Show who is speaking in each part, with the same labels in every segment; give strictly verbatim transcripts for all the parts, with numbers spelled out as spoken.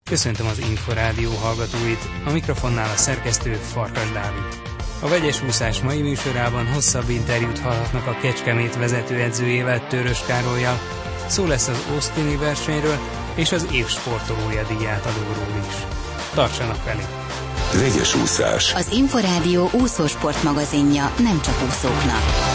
Speaker 1: Köszöntöm az Inforádió hallgatóit, a mikrofonnál a szerkesztő Farkas Dávid. A vegyes úszás mai műsorában hosszabb interjút hallhatnak a Kecskemét vezetőedzőjével, Törös Károllyal, szó lesz az Austini versenyről és az év sportolója díjátadóról is. Tartsanak velünk!
Speaker 2: Vegyes úszás.
Speaker 3: Az Inforádió úszósport magazinja nem csak úszóknak.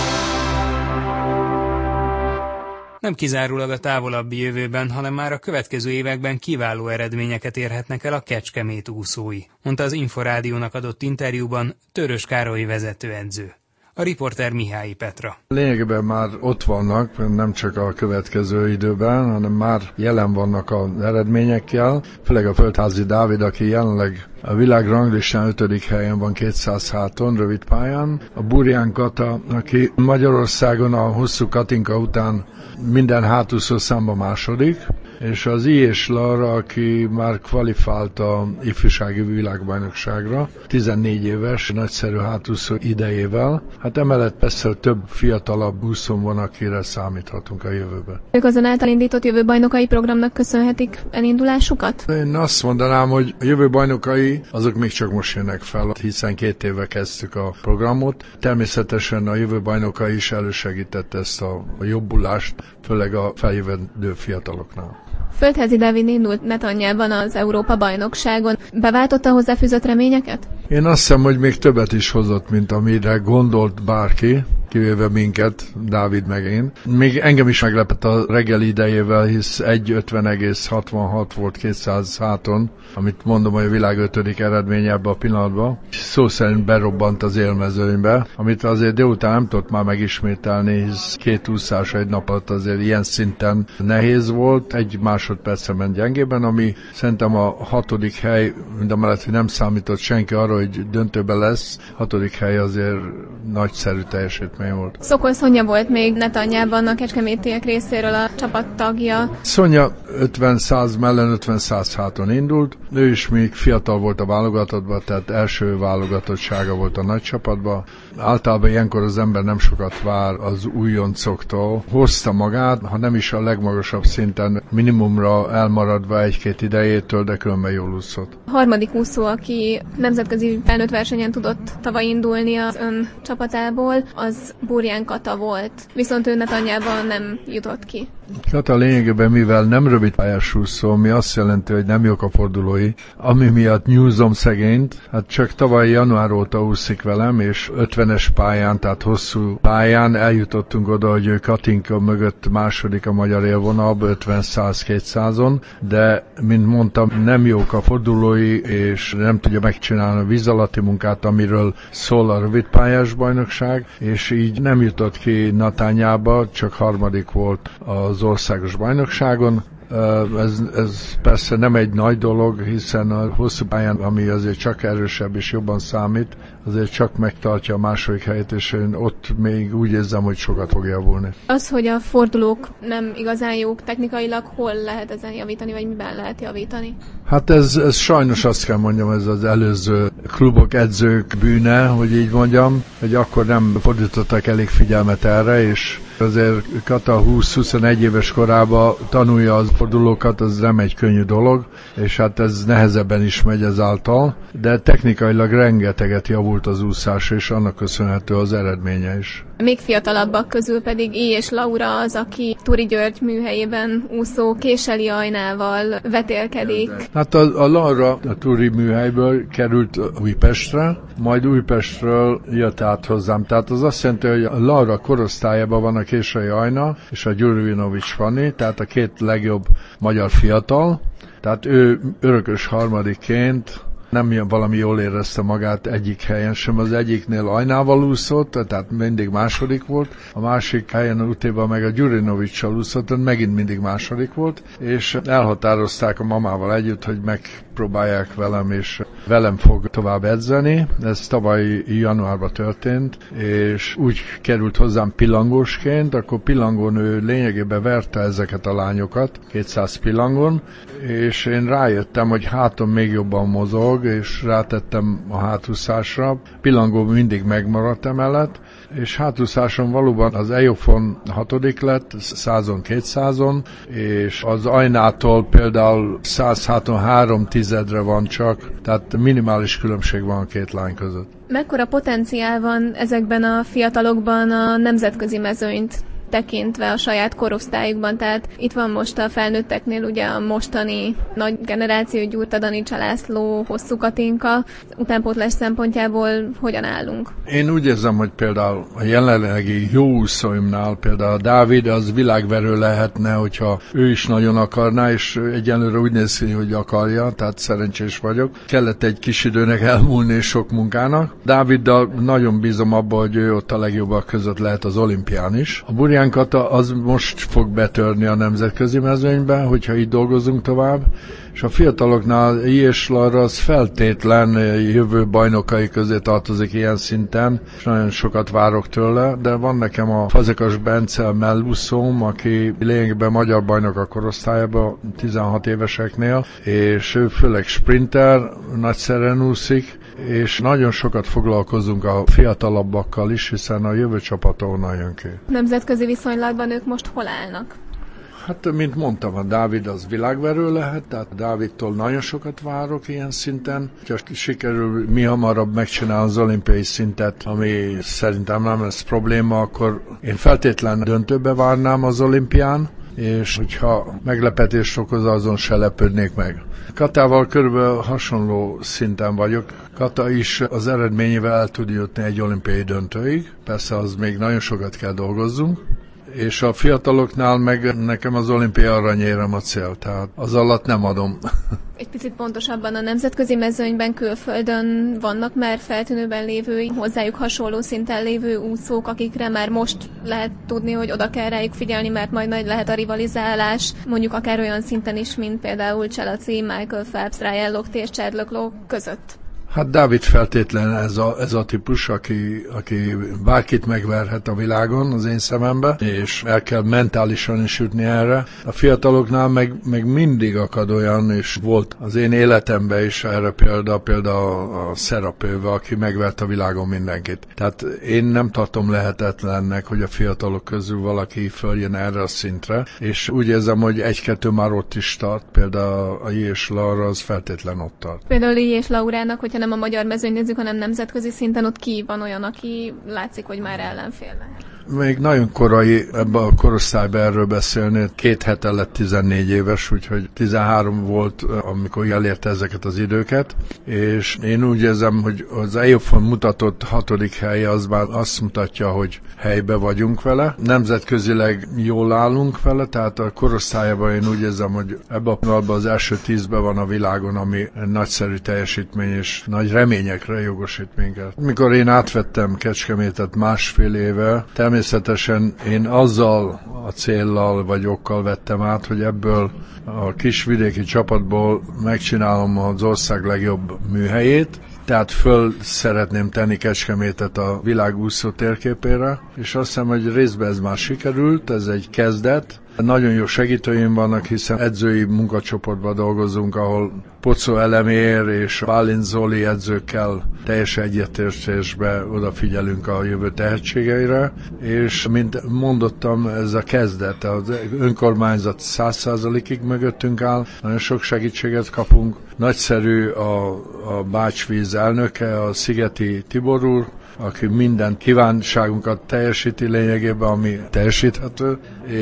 Speaker 1: Nem kizárólag a távolabbi jövőben, hanem már a következő években kiváló eredményeket érhetnek el a Kecskemét úszói, mondta az Inforádiónak adott interjúban Törös Károly vezetőedző. A riporter Mihály Petra.
Speaker 4: Lényegében már ott vannak, nem csak a következő időben, hanem már jelen vannak az eredményekkel. Főleg a Földházi Dávid, aki jelenleg a világ ranglistán ötödik helyen van kétszáz háton, rövid pályán. A Burján Kata, aki Magyarországon a hosszú Katinka után minden hátúszó számba második, és az I. és Lara, aki már kvalifikált a ifjúsági világbajnokságra, tizennégy éves, nagyszerű hátúszó idejével. Hát emellett persze több fiatalabb úszón van, akire számíthatunk a jövőben.
Speaker 5: Ők azonáltal indított jövőbajnokai programnak köszönhetik elindulásukat?
Speaker 4: Én azt mondanám, hogy a jövőbajnokai azok még csak most jönnek fel, hiszen két éve kezdtük a programot. Természetesen a jövőbajnokai is elősegített ezt a jobbulást, főleg a feljövendő fiataloknál.
Speaker 5: Földházi Dávid indult Netanyában az Európa-bajnokságon. Beváltotta a hozzáfűzött reményeket?
Speaker 4: Én azt hiszem, hogy még többet is hozott, mint amire gondolt bárki, kivéve minket, Dávid meg én. Még engem is meglepett a reggeli idejével, hisz egy ötven egész hatvanhat volt kétszáz háton, amit mondom, hogy a világ ötödik eredménye ebbe a pillanatban. Szó szerint berobbant az élmezőnybe, amit azért délután nem tudott már megismételni, hisz két úszás egy nap alatt azért ilyen szinten nehéz volt, egy másodpercen ment gyengében, ami szerintem a hatodik hely, mindamellett, hogy nem számított senki arra, hogy döntőben lesz, hatodik hely azért nagyszerű teljesítmény volt.
Speaker 5: Szokol Szonya volt még Netanyában a kecskemétiek részéről a csapattagja.
Speaker 4: Szonya ötven száz mellen ötven száz háton indult, ő is még fiatal volt a válogatottban, tehát első válogatottsága volt a nagy csapatban. Általában ilyenkor az ember nem sokat vár az újoncoktól. Hozta magát, ha nem is a legmagasabb szinten, minimumra elmaradva egy-két idejétől, de különben jól úszott.
Speaker 5: A harmadik úszó, aki nemzetközi felnőtt versenyen tudott tavaly indulni az ön csapatából, az Burján Kata volt, viszont ő Netanyában nem jutott ki.
Speaker 4: Kata lényegében, mivel nem rövidpályás úszó, mi azt jelenti, hogy nem jók a fordulói, ami miatt nyúzom szegényt. Hát csak tavaly január óta úszik velem, és ötvenes pályán, tehát hosszú pályán eljutottunk oda, hogy ő Katinka mögött második a magyar élvonalba, ötven száz kétszázon, de, mint mondtam, nem jók a fordulói, és nem tudja megcsinálni a víz alatti munkát, amiről szól a rövidpályás bajnokság, és így nem jutott ki Natányába, csak harmadik volt az országos bajnokságon. Ez, ez persze nem egy nagy dolog, hiszen a hosszú pályán, ami azért csak erősebb és jobban számít, azért csak megtartja a második helyet, és én ott még úgy érzem, hogy sokat fog javulni.
Speaker 5: Az, hogy a fordulók nem igazán jók technikailag, hol lehet ezen javítani, vagy miben lehet javítani?
Speaker 4: Hát ez, ez sajnos azt kell mondjam, ez az előző klubok, edzők bűne, hogy így mondjam, hogy akkor nem fordítottak elég figyelmet erre, és azért Kata húsz-huszonegy éves korában tanulja az fordulókat, az nem egy könnyű dolog, és hát ez nehezebben is megy ezáltal, de technikailag rengeteget javult az úszás, és annak köszönhető az eredménye is.
Speaker 5: Még fiatalabbak közül pedig I. és Laura az, aki Turi György műhelyében úszó Késeli Ajnával vetélkedik.
Speaker 4: Hát a, a Laura a Turi műhelyből került Újpestre, majd Újpestről jött át hozzám. Tehát az azt jelenti, hogy a Laura korosztályában van a Késeli Ajna és a Gyurvinovics Fanni, tehát a két legjobb magyar fiatal. Tehát ő örökös harmadikként nem valami jól érezte magát egyik helyen sem, az egyiknél Ajnával úszott, tehát mindig második volt, a másik helyen a utéban meg a Gyurinovics-sal úszott, tehát megint mindig második volt, és elhatározták a mamával együtt, hogy megpróbálják velem, és velem fog tovább edzeni. Ez tavaly januárban történt, és úgy került hozzám pillangósként, akkor pillangón ő lényegében verte ezeket a lányokat, kétszáz pillangon, és én rájöttem, hogy háton még jobban mozog, dolog, és rátettem a hátúszásra. Pillangó mindig megmaradt emellett, és hátúszáson valóban az EOFON hatodik lett, százon kétszázon, és az Ajnától például száz háton három tizedre van csak, tehát minimális különbség van a két lány között.
Speaker 5: Mekkora potenciál van ezekben a fiatalokban a nemzetközi mezőnyt tekintve a saját korosztályukban, tehát itt van most a felnőtteknél ugye a mostani nagy generáció, Gyurta Dani, Csalászló, Hosszú Katinka, utánpótlás szempontjából hogyan állunk?
Speaker 4: Én úgy érzem, hogy például a jelenlegi jó úszóimnál például a Dávid az világverő lehetne, hogyha ő is nagyon akarná, és egyenlőre úgy néz ki, hogy akarja, tehát szerencsés vagyok. Kellett egy kis időnek elmúlni és sok munkának. Dáviddal nagyon bízom abba, hogy ő ott a legjobbak között lehet az olimpián is. A Burján Kata az most fog betörni a nemzetközi mezőnybe, hogyha így dolgozunk tovább, és a fiataloknál Jés Lara az feltétlen jövő bajnokai közé tartozik ilyen szinten, és nagyon sokat várok tőle, de van nekem a Fazekas Bence mellúszóm, aki lényegben magyar bajnok a korosztályában tizenhat éveseknél, és ő főleg sprinter, nagyszerűen úszik, és nagyon sokat foglalkozunk a fiatalabbakkal is, hiszen a jövő csapata onnan jön ki.
Speaker 5: Nemzetközi viszonylatban ők most hol állnak?
Speaker 4: Hát, mint mondtam, a Dávid az világverő lehet, tehát Dávidtól nagyon sokat várok ilyen szinten. Ha sikerül mi hamarabb megcsinálni az olimpiai szintet, ami szerintem nem lesz probléma, akkor én feltétlen döntőbe várnám az olimpián, és hogyha meglepetést okoz, azon se lepődnék meg. Katával körülbelül hasonló szinten vagyok. Kata is az eredményével el tud jutni egy olimpiai döntőig. Persze az még nagyon sokat kell dolgozzunk. És a fiataloknál meg nekem az olimpiai aranyérem a cél, tehát az alatt nem adom.
Speaker 5: Egy picit pontosabban a nemzetközi mezőnyben külföldön vannak már feltűnőben lévő, hozzájuk hasonló szinten lévő úszók, akikre már most lehet tudni, hogy oda kell rájuk figyelni, mert majd nagy lehet a rivalizálás, mondjuk akár olyan szinten is, mint például Cselaci, Michael Phelps, Ryan Lochte és Chad le Clos között.
Speaker 4: Hát Dávid feltétlen ez a, ez a típus, aki, aki bárkit megverhet a világon az én szemembe, és el kell mentálisan is jutni erre. A fiataloknál meg, meg mindig akad olyan, és volt az én életemben is erre példa, például a Szerapőve, aki megvert a világon mindenkit. Tehát én nem tartom lehetetlennek, hogy a fiatalok közül valaki följön erre a szintre, és úgy érzem, hogy egy-kettő már ott is tart, például a Jés Laura az feltétlen ott tart.
Speaker 5: Például Jés Laurának, hogyha nem a magyar mezőny nézzük, hanem nemzetközi szinten, ott ki van olyan, aki látszik, hogy már ellenfélnek.
Speaker 4: Még nagyon korai ebben a korosztályban erről beszélni. Két hete lett tizennégy éves, úgyhogy tizenhárom volt, amikor elérte ezeket az időket, és én úgy érzem, hogy az EOFON mutatott hatodik helye az már azt mutatja, hogy helybe vagyunk vele. Nemzetközileg jól állunk vele, tehát a korosztályban én úgy érzem, hogy ebben a pillanatban az első tízben van a világon, ami nagyszerű teljesítmény és nagy reményekre jogosít minket. Mikor én átvettem Kecskemétet másfél éve, természetesen én azzal a céllal vagy okkal vettem át, hogy ebből a kisvidéki csapatból megcsinálom az ország legjobb műhelyét, tehát föl szeretném tenni Kecskemétet a világ úszó térképére, és azt hiszem, hogy részben ez már sikerült, ez egy kezdet. Nagyon jó segítőim vannak, hiszen edzői munkacsoportban dolgozunk, ahol Pocó Elemér és Bálint Zoli edzőkkel teljes egyetértésbe odafigyelünk a jövő tehetségeire, és mint mondottam, ez a kezdet, az önkormányzat száz százalékig mögöttünk áll, nagyon sok segítséget kapunk. Nagyszerű a, a Bácsvíz elnöke, a Szigeti Tibor úr, aki minden kívánságunkat teljesíti lényegében, ami teljesíthető,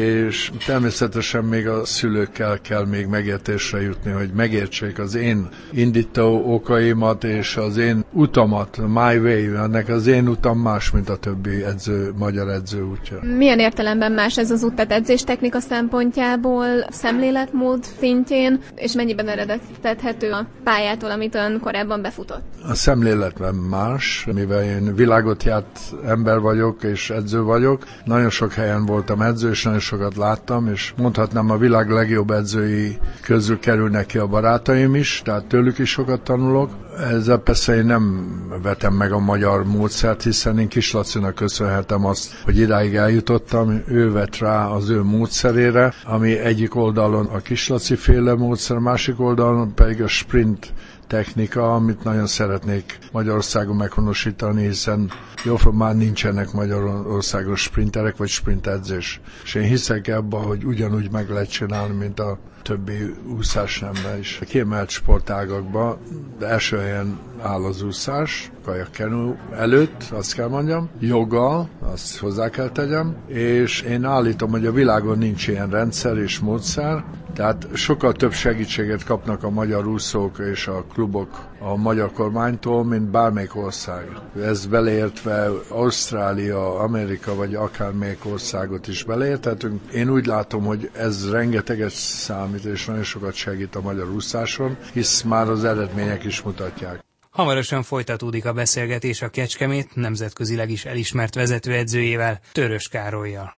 Speaker 4: és természetesen még a szülőkkel kell még megértésre jutni, hogy megértsék az én indító okaimat és az én utamat, my way, ennek az én utam más, mint a többi edző, magyar edző útja.
Speaker 5: Milyen értelemben más ez az út, tehát edzéstechnika szempontjából, szemléletmód szintjén, és mennyiben eredeztethető a pályától, amit ön korábban befutott?
Speaker 4: A szemléletben más, mivel én világot járt ember vagyok és edző vagyok. Nagyon sok helyen voltam edző, és nagyon sokat láttam, és mondhatnám, a világ legjobb edzői közül kerülnek ki a barátaim is, tehát tőlük is sokat tanulok. Ezzel persze én nem vetem meg a magyar módszert, hiszen én Kis Lacinak köszönhetem azt, hogy idáig eljutottam. Ő vett rá az ő módszerére, ami egyik oldalon a Kis Laci féle módszer, másik oldalon pedig a sprint technika, amit nagyon szeretnék Magyarországon meghonosítani, hiszen jóformán már nincsenek Magyarországos sprinterek vagy sprintedzés. És én hiszek ebben, hogy ugyanúgy meg lehet csinálni, mint a többi úszás nemben is. Kiemelt sportágakban első helyen áll az úszás, kajakkenu előtt, azt kell mondjam, joggal, azt hozzá kell tegyem, és én állítom, hogy a világon nincs ilyen rendszer és módszer, tehát sokkal több segítséget kapnak a magyar úszók és a klubok a magyar kormánytól, mint bármelyik ország. Ez beleértve Ausztrália, Amerika vagy akármelyik országot is beleérthetünk. Én úgy látom, hogy ez rengeteget számít és nagyon sokat segít a magyar úszáson, hisz már az eredmények is mutatják.
Speaker 1: Hamarosan folytatódik a beszélgetés a Kecskemét nemzetközileg is elismert vezetőedzőjével, Törös Károllyal.